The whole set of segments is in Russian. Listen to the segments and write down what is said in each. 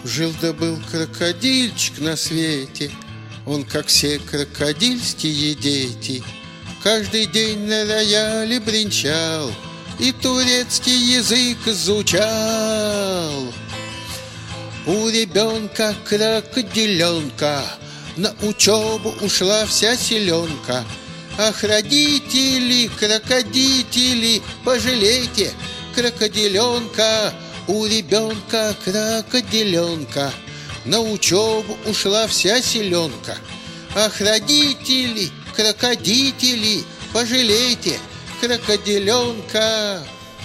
Жил да был крокодильчик на свете, он, как все крокодильские дети, каждый день на рояле бренчал и турецкий язык изучал. У ребенка крокодиленка на учебу ушла вся селенка. Ах, родители, крокодители, пожалейте крокодиленка. У ребенка крокодиленка на учебу ушла вся селенка. Ах, родители, крокодители, пожалейте крокодиленка.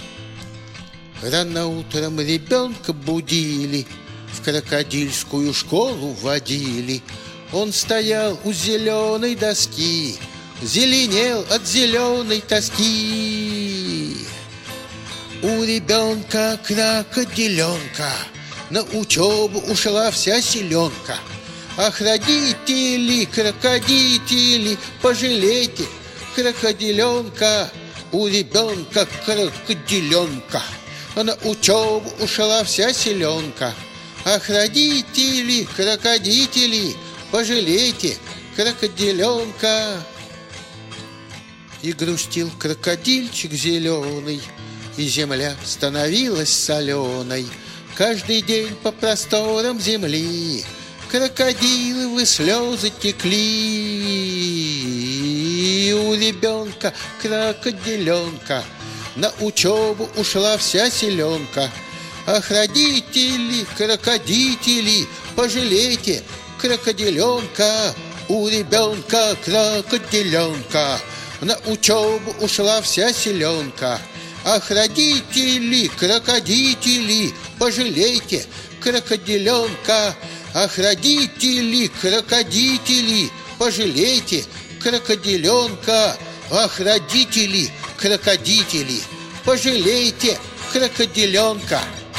Рано утром ребенка будили, в крокодильскую школу водили. Он стоял у зеленой доски, зеленел от зеленой тоски. У ребенка крокодиленка на учебу ушла вся селенка. Ах, родители, крокодители, пожалейте крокодиленка. У ребенка крокодиленка на учебу ушла вся селенка. Ах, родители, крокодители, пожалейте крокодиленка. И грустил крокодильчик зеленый, и земля становилась соленой. Каждый день по просторам земли крокодиловы слезы текли. У ребенка крокодиленка на учебу ушла вся селенка. Ах, родители, крокодители, пожалейте крокодиленка. У ребенка крокодиленка на учебу ушла вся селенка. Ах, родители, крокодители, пожалейте крокодиленка. Ах, родители, крокодители, пожалейте крокодиленка. Ах, родители, крокодители, пожалейте крокодиленка.